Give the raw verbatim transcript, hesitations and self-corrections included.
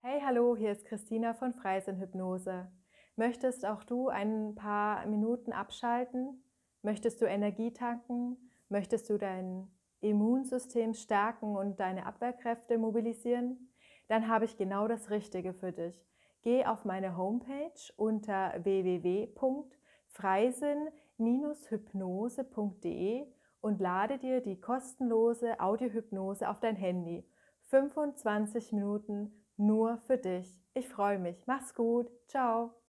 Hey, hallo, hier ist Christina von Freisinn Hypnose. Möchtest auch du ein paar Minuten abschalten? Möchtest du Energie tanken? Möchtest du dein Immunsystem stärken und deine Abwehrkräfte mobilisieren? Dann habe ich genau das Richtige für dich. Geh auf meine Homepage unter w w w punkt freisinn hypnose punkt de und lade dir die kostenlose Audiohypnose auf dein Handy. fünfundzwanzig Minuten nur für dich. Ich freue mich. Mach's gut. Ciao.